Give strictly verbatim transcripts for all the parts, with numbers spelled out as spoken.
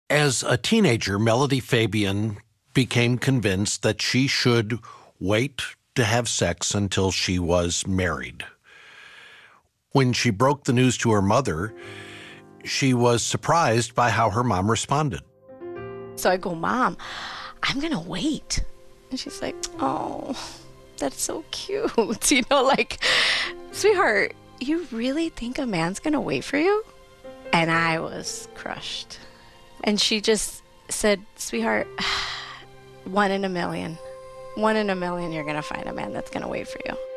As a teenager, Melody Fabian became convinced that she should wait to have sex until she was married. When she broke the news to her mother, she was surprised by how her mom responded. So I go, Mom, I'm going to wait. And she's like, oh, that's so cute. You know, like, sweetheart, you really think a man's going to wait for you? And I was crushed. And she just said, sweetheart, one in a million. One in a million, you're going to find a man that's going to wait for you.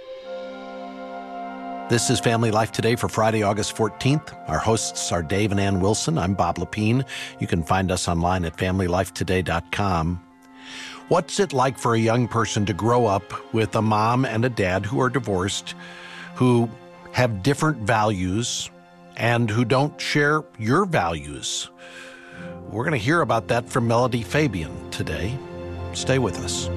This is Family Life Today for Friday, August fourteenth. Our hosts are Dave and Ann Wilson. I'm Bob Lepine. You can find us online at family life today dot com. What's it like for a young person to grow up with a mom and a dad who are divorced, who have different values, and who don't share your values? We're going to hear about that from Melody Fabian today. Stay with us.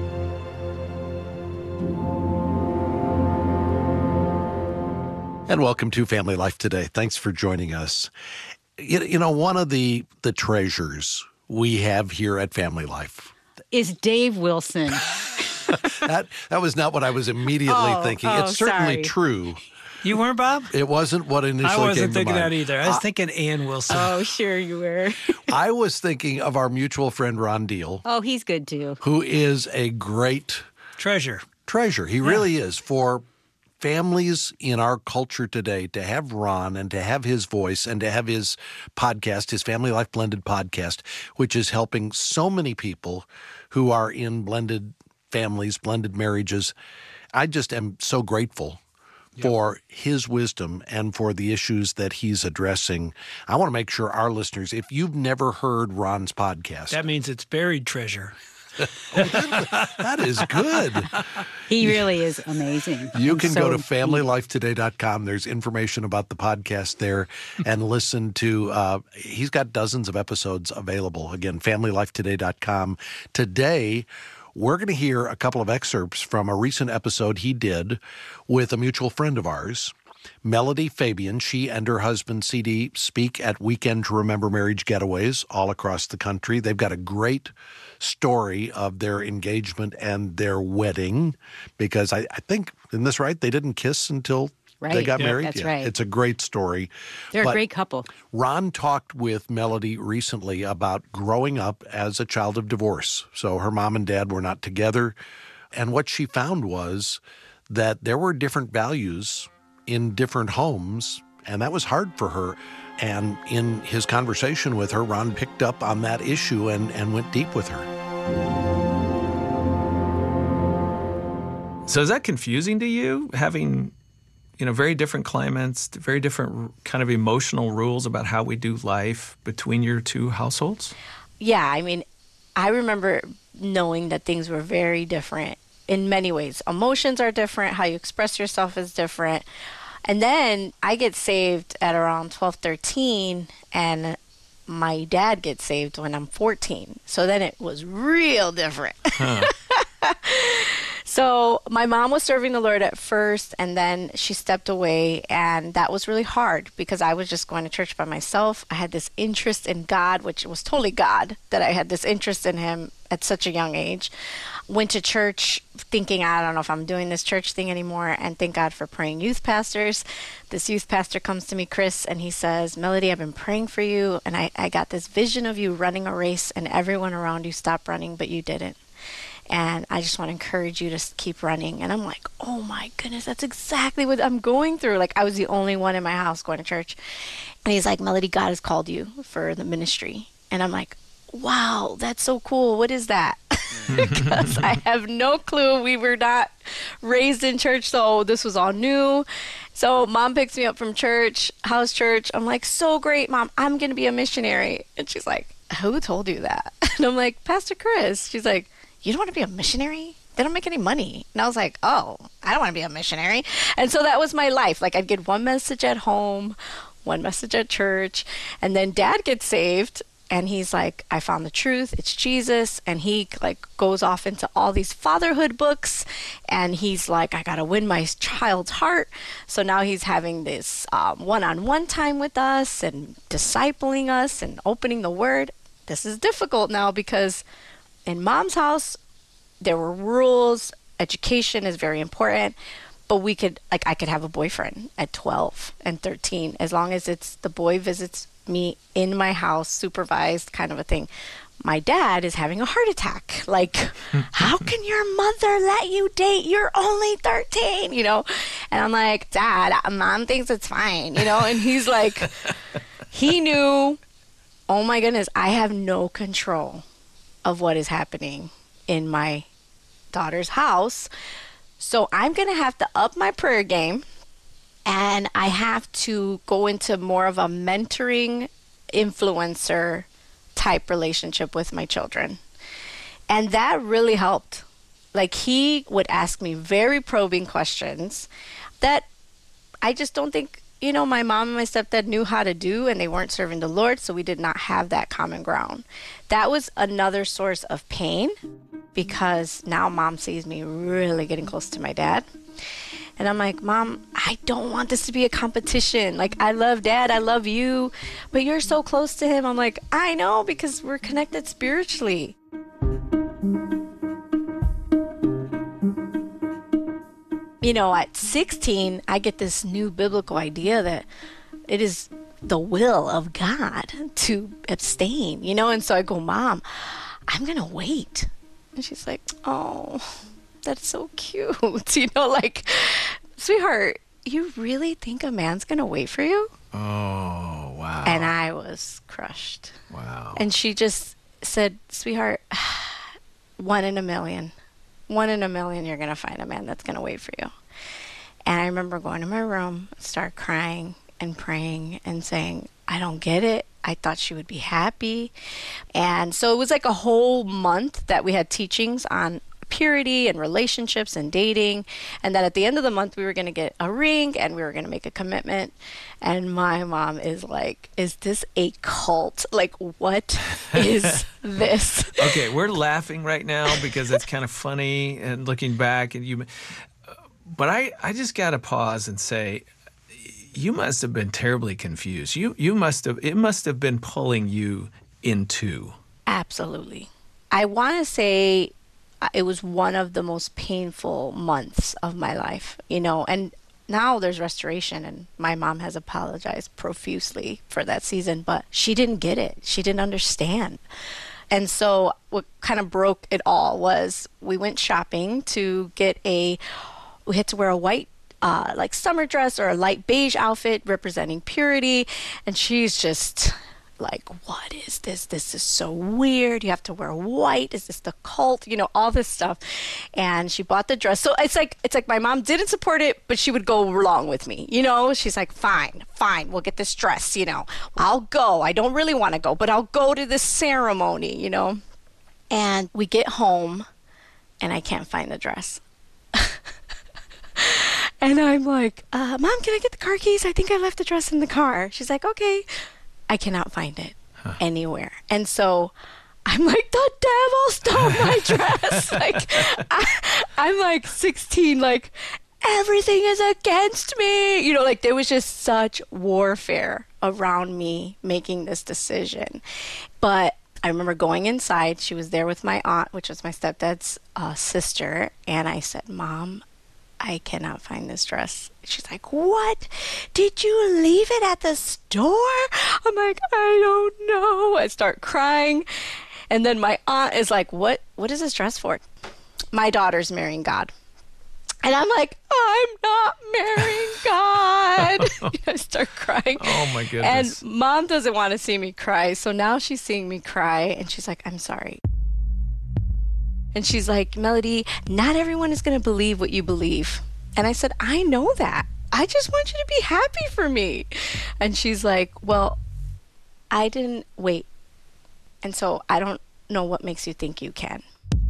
And welcome to Family Life Today. Thanks for joining us. You, you know, one of the, the treasures we have here at Family Life is Dave Wilson. that that was not what I was immediately oh, thinking. Oh, it's certainly sorry. true. You weren't, Bob? It wasn't what initially came to mind. I wasn't thinking that either. I was uh, thinking Ann Wilson. Oh, sure you were. I was thinking of our mutual friend, Ron Deal. Oh, he's good too. Who is a great treasure. Treasure. He yeah. really is. For families in our culture today, to have Ron and to have his voice and to have his podcast, his Family Life Blended podcast, which is helping so many people who are in blended families, blended marriages. I just am so grateful yep. for his wisdom and for the issues that he's addressing. I want to make sure our listeners, if you've never heard Ron's podcast. That means it's buried treasure. oh, that, that is good. He really is amazing. You can so, go to family life today dot com. There's information about the podcast there and listen to, uh, he's got dozens of episodes available. Again, family life today dot com. Today, we're going to hear a couple of excerpts from a recent episode he did with a mutual friend of ours, Melody Fabian. She and her husband, C D, speak at Weekend to Remember Marriage getaways all across the country. They've got a great story of their engagement and their wedding, because I, I think, isn't this right? They didn't kiss until right. they got yeah, married? That's yeah, right. It's a great story. They're but a great couple. Ron talked with Melody recently about growing up as a child of divorce. So her mom and dad were not together. And what she found was that there were different values in different homes, and that was hard for her. And in his conversation with her, Ron picked up on that issue and, and went deep with her. So is that confusing to you, having, you know, very different climates, very different kind of emotional rules about how we do life between your two households? Yeah, I mean, I remember knowing that things were very different in many ways. Emotions are different. How you express yourself is different. And then I get saved at around twelve, thirteen, and my dad gets saved when I'm fourteen. So then it was real different. Huh. So my mom was serving the Lord at first, and then she stepped away, and that was really hard because I was just going to church by myself. I had this interest in God, which was totally God, that I had this interest in him at such a young age. Went to church thinking, I don't know if I'm doing this church thing anymore, and thank God for praying youth pastors. This youth pastor comes to me, Chris, and he says, Melody, I've been praying for you, and I, I got this vision of you running a race, and everyone around you stopped running, but you didn't. And I just want to encourage you to keep running. And I'm like, oh my goodness, that's exactly what I'm going through. Like, I was the only one in my house going to church. And he's like, Melody, God has called you for the ministry. And I'm like, wow, that's so cool. What is that? Because I have no clue. We were not raised in church, so this was all new. So mom picks me up from church, house church. I'm like, so great, Mom. I'm going to be a missionary. And she's like, who told you that? And I'm like, Pastor Chris. She's like, you don't want to be a missionary? They don't make any money. And I was like, oh, I don't want to be a missionary. And so that was my life. Like, I'd get one message at home, one message at church, and then Dad gets saved. And he's like, I found the truth. It's Jesus. And he like goes off into all these fatherhood books. And he's like, I got to win my child's heart. So now he's having this um, one-on-one time with us and discipling us and opening the word. this is difficult now because in mom's house, there were rules. Education is very important. But we could, like, I could have a boyfriend at twelve and thirteen, as long as it's the boy visits me in my house, supervised kind of a thing. My dad is having a heart attack. Like, how can your mother let you date? You're only thirteen, you know? And I'm like, Dad, mom thinks it's fine, you know? And he's like, he knew, oh my goodness, I have no control of what is happening in my daughter's house. So I'm going to have to up my prayer game, and I have to go into more of a mentoring influencer type relationship with my children. And that really helped. Like, he would ask me very probing questions that I just don't think, you know, my mom and my stepdad knew how to do, and they weren't serving the Lord, so we did not have that common ground. That was another source of pain, because now mom sees me really getting close to my dad. And I'm like, Mom, I don't want this to be a competition. Like, I love Dad, I love you, but you're so close to him. I'm like, I know, because we're connected spiritually. You know, at sixteen, I get this new biblical idea that it is the will of God to abstain, you know? And so I go, Mom, I'm going to wait. And she's like, oh, that's so cute. You know, like, sweetheart, you really think a man's going to wait for you? Oh, wow. And I was crushed. Wow. And she just said, sweetheart, one in a million. One in a million you're going to find a man that's going to wait for you. And I remember going to my room, start crying and praying and saying, I don't get it. I thought she would be happy. And so it was like a whole month that we had teachings on purity and relationships and dating. And that at the end of the month, we were going to get a ring and we were going to make a commitment. And my mom is like, is this a cult? Like, what is this? Okay, we're laughing right now because it's kind of funny and looking back. And you, but I, I just got to pause and say, you must have been terribly confused. You you must have it must have been pulling you into. Absolutely. I want to say it was one of the most painful months of my life, you know, and now there's restoration, and my mom has apologized profusely for that season, but she didn't get it. She didn't understand. And so what kind of broke it all was we went shopping to get a, we had to wear a white Uh, like summer dress or a light beige outfit representing purity. And she's just like, what is this? This is so weird. You have to wear white. Is this the cult? You know, all this stuff. And she bought the dress. So it's like, it's like my mom didn't support it, but she would go along with me. You know, she's like, fine, fine. We'll get this dress, you know, I'll go. I don't really want to go, but I'll go to this ceremony, you know. And we get home and I can't find the dress. And I'm like, uh, Mom, can I get the car keys? I think I left the dress in the car. She's like, okay. I cannot find it huh. anywhere. And so I'm like, the devil stole my dress. Like, I, I'm like sixteen, like, everything is against me. You know, like, there was just such warfare around me making this decision. But I remember going inside. She was there with my aunt, which was my stepdad's uh, sister. And I said, Mom, I cannot find this dress. She's like, what? Did you leave it at the store? I'm like, I don't know. I start crying. And then my aunt is like, what, what is this dress for? My daughter's marrying God. And I'm like, I'm not marrying God. I start crying. Oh, my goodness. And Mom doesn't want to see me cry. So now she's seeing me cry. And she's like, I'm sorry. And she's like, Melody, not everyone is going to believe what you believe. And I said, I know that. I just want you to be happy for me. And she's like, well, I didn't wait. And so I don't know what makes you think you can.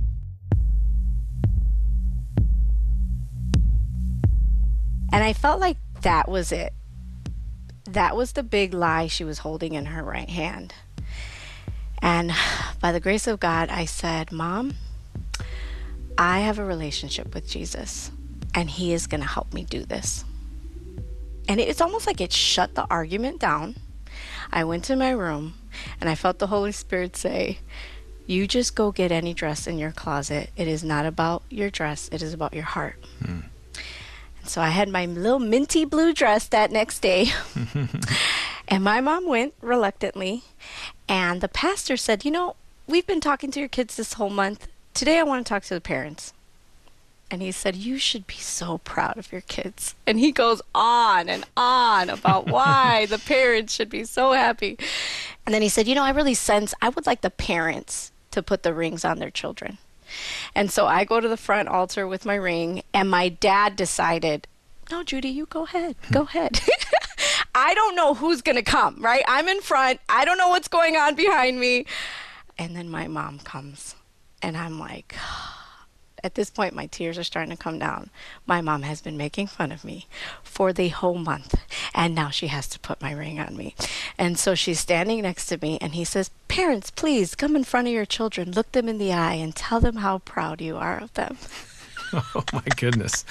And I felt like that was it. That was the big lie she was holding in her right hand. And by the grace of God, I said, Mom, I have a relationship with Jesus, and he is going to help me do this. And it's almost like it shut the argument down. I went to my room, And I felt the Holy Spirit say, you just go get any dress in your closet. It is not about your dress. It is about your heart. Hmm. And so I had my little minty blue dress that next day. And my mom went reluctantly. And the pastor said, you know, we've been talking to your kids this whole month. Today I want to talk to the parents. And he said, you should be so proud of your kids. And he goes on and on about why the parents should be so happy. And then he said, you know, I really sense I would like the parents to put the rings on their children. And so I go to the front altar with my ring, and my dad decided, no, Judy, you go ahead. Go ahead. I don't know who's going to come, right? I'm in front. I don't know what's going on behind me. And then my mom comes, and I'm like, at this point, my tears are starting to come down. My mom has been making fun of me for the whole month, and now she has to put my ring on me. And so she's standing next to me, and he says, parents, please come in front of your children, look them in the eye, and tell them how proud you are of them. Oh, my goodness.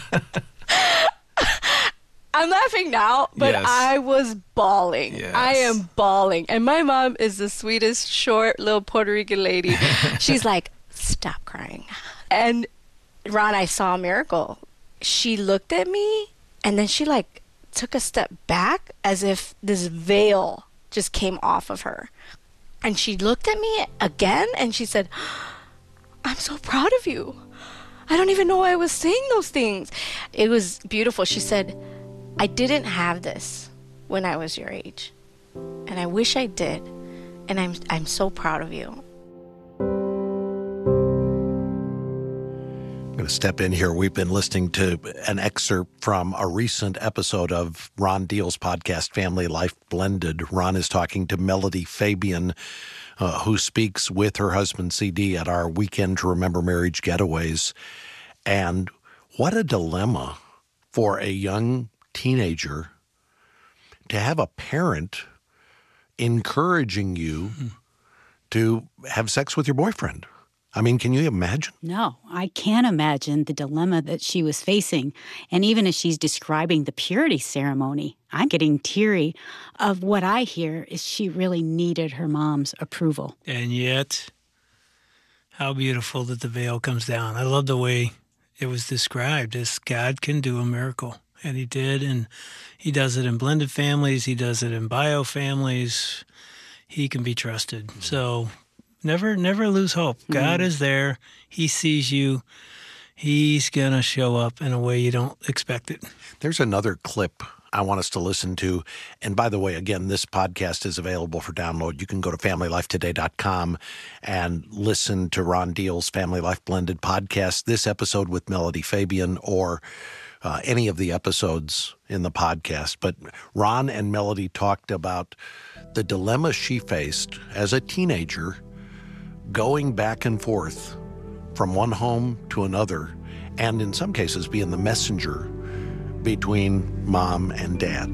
I'm laughing now, but Yes. I was bawling. Yes. I am bawling. And my mom is the sweetest, short, little Puerto Rican lady. She's like, stop crying. And Ron, I saw a miracle. She looked at me, and then she like took a step back as if this veil just came off of her. And she looked at me again, and she said, I'm so proud of you. I don't even know why I was saying those things. It was beautiful. She said, I didn't have this when I was your age, and I wish I did. And I'm I'm so proud of you. I'm going to step in here. We've been listening to an excerpt from a recent episode of Ron Deal's podcast, Family Life Blended. Ron is talking to Melody Fabian, uh, who speaks with her husband, C D, at our Weekend to Remember Marriage Getaways. And what a dilemma for a young teenager to have a parent encouraging you mm-hmm. to have sex with your boyfriend. I mean, can you imagine? No, I can't imagine the dilemma that she was facing. And even as she's describing the purity ceremony, I'm getting teary of what I hear is she really needed her mom's approval. And yet, how beautiful that the veil comes down. I love the way it was described as God can do a miracle. And he did, and he does it in blended families. He does it in bio families. He can be trusted. Mm-hmm. So never, never lose hope. Mm-hmm. God is there. He sees you. He's going to show up in a way you don't expect it. There's another clip I want us to listen to. And by the way, again, this podcast is available for download. You can go to family life today dot com and listen to Ron Deal's Family Life Blended podcast, this episode with Melody Fabian, or uh, any of the episodes in the podcast. But Ron and Melody talked about the dilemma she faced as a teenager, going back and forth from one home to another, and in some cases being the messenger between mom and dad.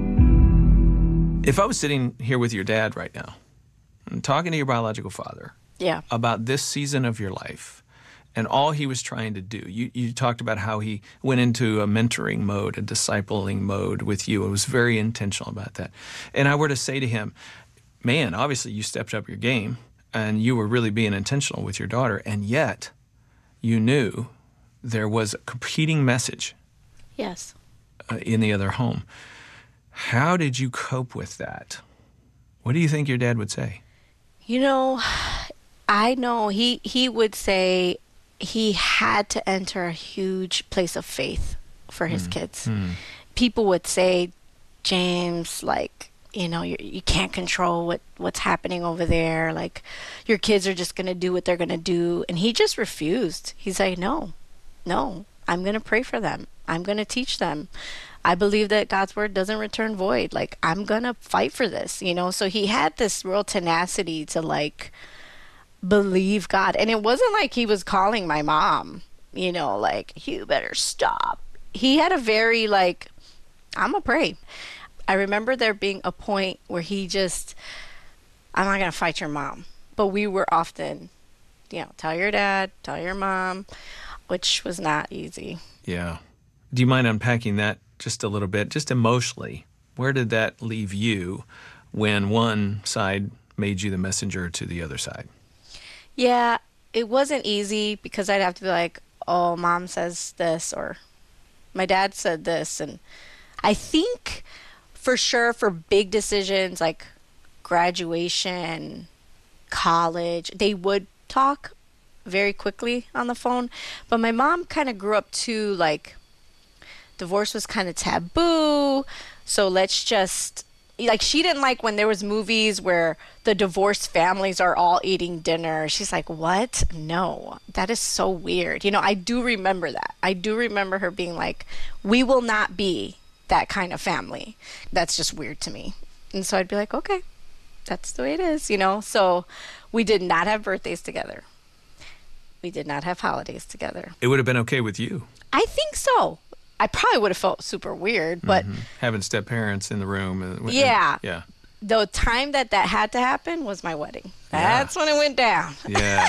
If I was sitting here with your dad right now and talking to your biological father Yeah. about this season of your life and all he was trying to do, you, you talked about how he went into a mentoring mode, a discipling mode with you. It was very intentional about that. And I were to say to him, man, obviously you stepped up your game and you were really being intentional with your daughter, and yet you knew there was a competing message Yes. uh, in the other home. How did you cope with that? What do you think your dad would say? You know, I know he, he would say he had to enter a huge place of faith for his Mm. kids. Mm. People would say, James, like, you know, you you can't control what, what's happening over there. Like, your kids are just going to do what they're going to do. And he just refused. He's like, no, no, I'm going to pray for them. I'm going to teach them. I believe that God's word doesn't return void. Like, I'm going to fight for this, you know? So he had this real tenacity to, like, believe God. And it wasn't like he was calling my mom, you know, like, you better stop. He had a very, like, I'm going to pray. I remember there being a point where he just, I'm not going to fight your mom. But we were often, you know, tell your dad, tell your mom, which was not easy. Yeah. Do you mind unpacking that just a little bit, just emotionally? Where did that leave you when one side made you the messenger to the other side. Yeah, it wasn't easy because I'd have to be like, oh, mom says this or my dad said this. And I think for sure for big decisions like graduation, college, they would talk very quickly on the phone. But my mom kind of grew up too, like, divorce was kind of taboo. So let's just, like, she didn't like when there was movies where the divorced families are all eating dinner. She's like, what? No, that is so weird. You know, I do remember that. I do remember her being like, we will not be that kind of family. That's just weird to me. And so I'd be like, okay, that's the way it is, you know? So we did not have birthdays together. We did not have holidays together. It would have been okay with you. I think so. I probably would have felt super weird, but mm-hmm. having step parents in the room. And, and, yeah. Yeah. The time that that had to happen was my wedding. That's yeah. when it went down. Yeah.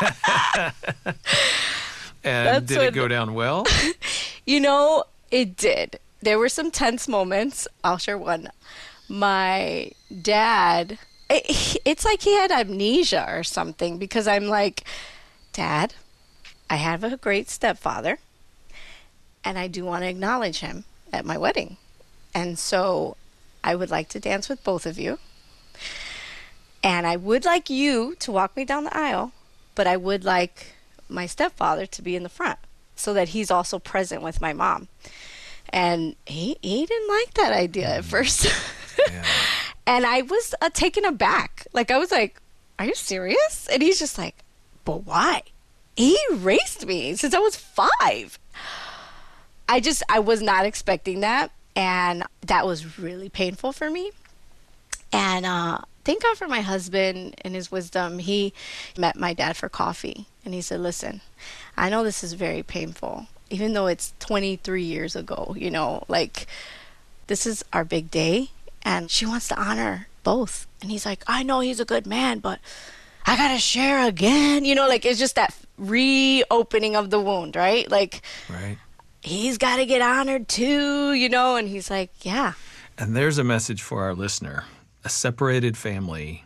And That's did when, it go down well? You know, it did. There were some tense moments. I'll share one. My dad, it, it's like he had amnesia or something because I'm like, Dad, I have a great stepfather and I do want to acknowledge him at my wedding. And so I would like to dance with both of you. And I would like you to walk me down the aisle, but I would like my stepfather to be in the front so that he's also present with my mom. And he, he didn't like that idea at first. Yeah. And I was uh, taken aback. Like, I was like, are you serious? And he's just like, but why? He raised me since I was five. I just, I was not expecting that. And that was really painful for me. And uh, thank God for my husband and his wisdom. He met my dad for coffee. And he said, listen, I know this is very painful, even though it's twenty-three years ago, you know, like, this is our big day. And she wants to honor both. And he's like, I know he's a good man, but I got to share again. You know, like, it's just that reopening of the wound, right? Like, right. He's got to get honored too, you know? And he's like, yeah. And there's a message for our listener. A separated family,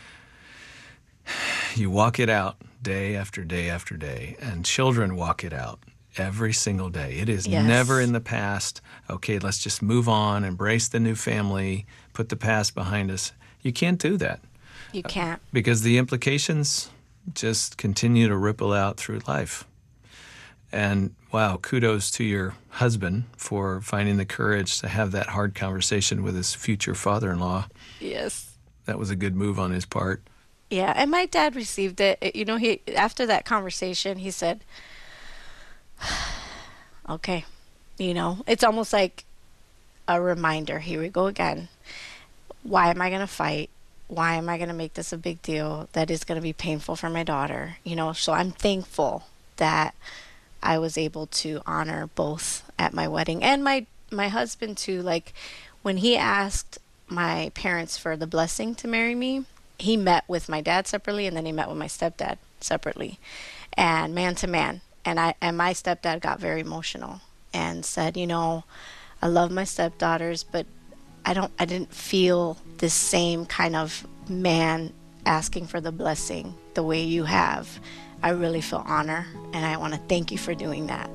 you walk it out day after day after day, and children walk it out every single day. It is yes. never in the past. Okay, let's just move on, embrace the new family, put the past behind us. You can't do that. You can't. Because the implications just continue to ripple out through life. And wow, kudos to your husband for finding the courage to have that hard conversation with his future father-in-law. Yes. That was a good move on his part. Yeah, and my dad received it. You know, he after that conversation, he said, okay, you know, it's almost like a reminder. Here we go again. Why am I going to fight? Why am I going to make this a big deal that is going to be painful for my daughter? You know, so I'm thankful that I was able to honor both at my wedding and my, my husband too. Like, when he asked my parents for the blessing to marry me, he met with my dad separately and then he met with my stepdad separately and man to man. And I and my stepdad got very emotional and said, you know, I love my stepdaughters, but I don't I didn't feel this same kind of man asking for the blessing the way you have. I really feel honor, and I want to thank you for doing that.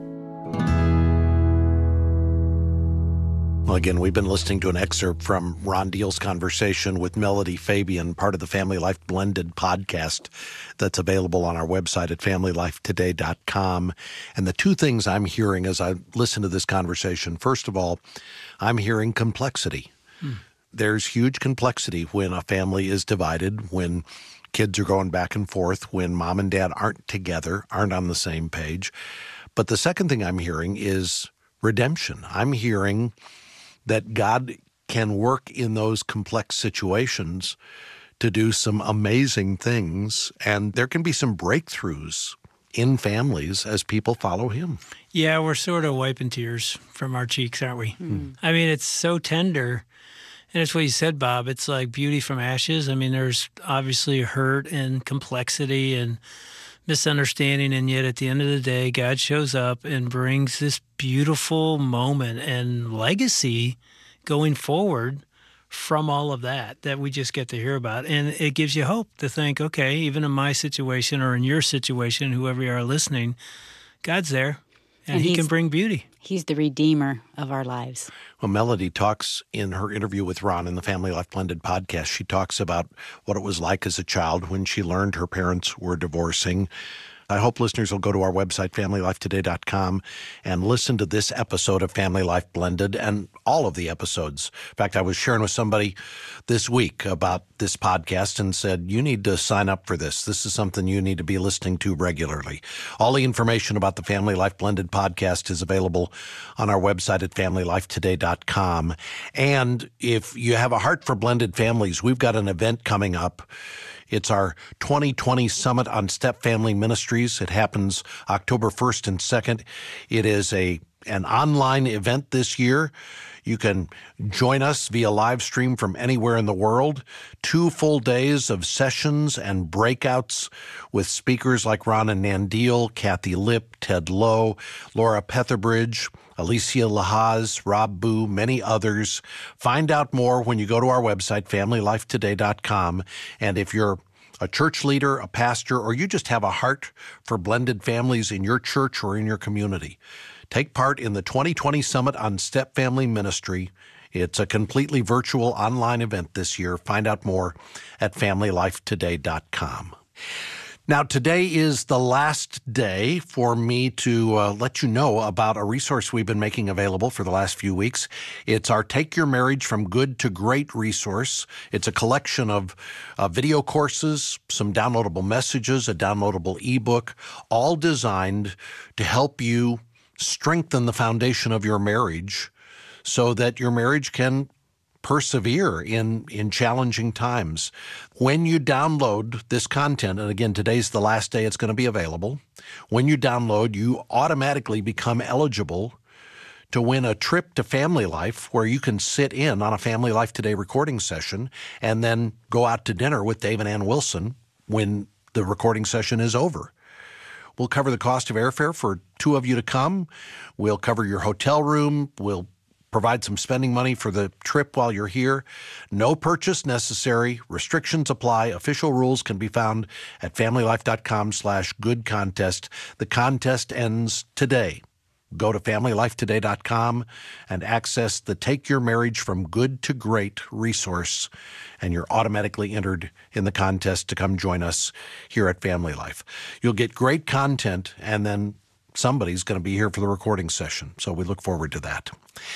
Well, again, we've been listening to an excerpt from Ron Deal's conversation with Melody Fabian, part of the Family Life Blended podcast that's available on our website at family life today dot com. And the two things I'm hearing as I listen to this conversation, first of all, I'm hearing complexity. Hmm. There's huge complexity when a family is divided, when kids are going back and forth, when mom and dad aren't together, aren't on the same page. But the second thing I'm hearing is redemption. I'm hearing that God can work in those complex situations to do some amazing things, and there can be some breakthroughs in families as people follow him. Yeah, we're sort of wiping tears from our cheeks, aren't we? Mm. I mean, it's so tender. And it's what you said, Bob. It's like beauty from ashes. I mean, there's obviously hurt and complexity and misunderstanding, and yet at the end of the day, God shows up and brings this beautiful moment and legacy going forward from all of that that we just get to hear about. And it gives you hope to think, okay, even in my situation or in your situation, whoever you are listening, God's there, and, and he can bring beauty. He's the redeemer of our lives. Well, Melody talks in her interview with Ron in the Family Life Blended podcast. She talks about what it was like as a child when she learned her parents were divorcing. I hope listeners will go to our website, family life today dot com, and listen to this episode of Family Life Blended and all of the episodes. In fact, I was sharing with somebody this week about this podcast and said, you need to sign up for this. This is something you need to be listening to regularly. All the information about the Family Life Blended podcast is available on our website at family life today dot com. And if you have a heart for blended families, we've got an event coming up. It's our twenty twenty Summit on Step Family Ministries. It happens October first and second. It is a an online event this year. You can join us via live stream from anywhere in the world. Two full days of sessions and breakouts with speakers like Ron and Nandil, Kathy Lipp, Ted Lowe, Laura Petherbridge, Alicia Lahaz, Rob Boo, many others. Find out more when you go to our website, family life today dot com. And if you're a church leader, a pastor, or you just have a heart for blended families in your church or in your community, take part in the twenty twenty Summit on Step Family Ministry. It's a completely virtual online event this year. Find out more at family life today dot com. Now, today is the last day for me to uh, let you know about a resource we've been making available for the last few weeks. It's our Take Your Marriage from Good to Great resource. It's a collection of uh, video courses, some downloadable messages, a downloadable ebook, all designed to help you strengthen the foundation of your marriage so that your marriage can persevere in, in challenging times. When you download this content, and again, today's the last day it's going to be available, when you download, you automatically become eligible to win a trip to Family Life where you can sit in on a Family Life Today recording session and then go out to dinner with Dave and Ann Wilson when the recording session is over. We'll cover the cost of airfare for two of you to come. We'll cover your hotel room. We'll provide some spending money for the trip while you're here. No purchase necessary. Restrictions apply. Official rules can be found at family life dot com slash good contest. The contest ends today. Go to family life today dot com and access the Take Your Marriage from Good to Great resource, and you're automatically entered in the contest to come join us here at Family Life. You'll get great content, and then somebody's going to be here for the recording session, so we look forward to that.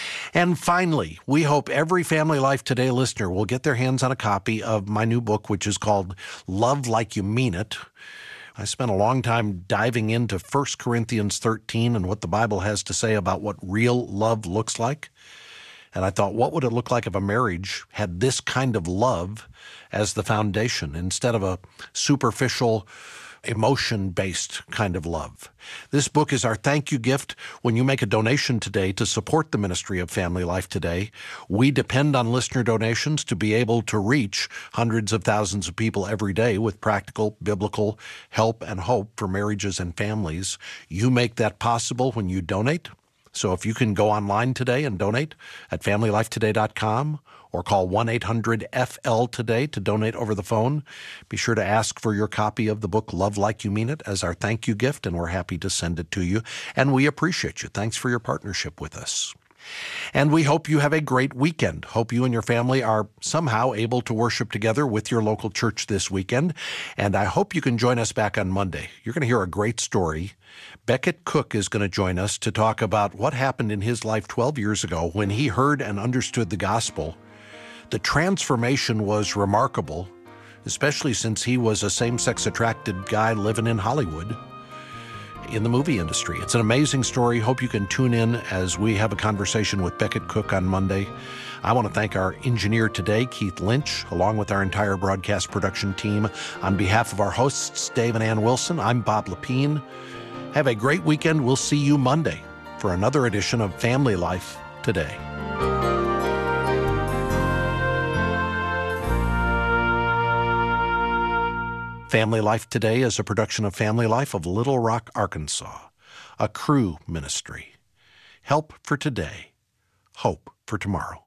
And finally, we hope every Family Life Today listener will get their hands on a copy of my new book, which is called Love Like You Mean It. I spent a long time diving into First Corinthians thirteen and what the Bible has to say about what real love looks like. And I thought, what would it look like if a marriage had this kind of love as the foundation instead of a superficial, emotion-based kind of love? This book is our thank you gift when you make a donation today to support the ministry of Family Life Today. We depend on listener donations to be able to reach hundreds of thousands of people every day with practical, biblical help and hope for marriages and families. You make that possible when you donate. So if you can go online today and donate at family life today dot com or call one eight hundred F L today to donate over the phone, be sure to ask for your copy of the book Love Like You Mean It as our thank you gift, and we're happy to send it to you. And we appreciate you. Thanks for your partnership with us. And we hope you have a great weekend. Hope you and your family are somehow able to worship together with your local church this weekend. And I hope you can join us back on Monday. You're going to hear a great story. Beckett Cook is going to join us to talk about what happened in his life twelve years ago when he heard and understood the gospel. The transformation was remarkable, especially since he was a same-sex attracted guy living in Hollywood in the movie industry. It's an amazing story. Hope you can tune in as we have a conversation with Beckett Cook on Monday. I want to thank our engineer today, Keith Lynch, along with our entire broadcast production team. On behalf of our hosts, Dave and Ann Wilson, I'm Bob Lepine. Have a great weekend. We'll see you Monday for another edition of Family Life Today. Family Life Today is a production of Family Life of Little Rock, Arkansas, a Cru ministry. Help for today, hope for tomorrow.